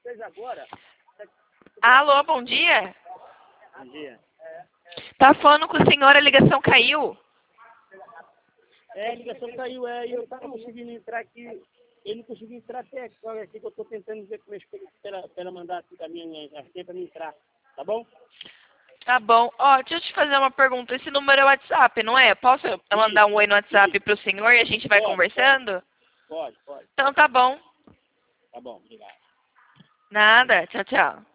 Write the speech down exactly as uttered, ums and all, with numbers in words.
fez agora. Alô, bom dia. Bom dia. Tá falando com o senhor, a ligação caiu. É, a ligação caiu, é, e eu tava conseguindo entrar aqui. Eu não consegui entrar até agora aqui, que eu tô tentando ver como é que ela, ela mandar aqui da minha carteira pra mim entrar. Tá bom? Tá bom. Ó, deixa eu te fazer uma pergunta. Esse número é WhatsApp, não é? Posso mandar um oi no WhatsApp pro senhor e a gente vai Pode, conversando? Pode, pode. Então tá bom. Tá bom, obrigado. Nada. Tchau, tchau.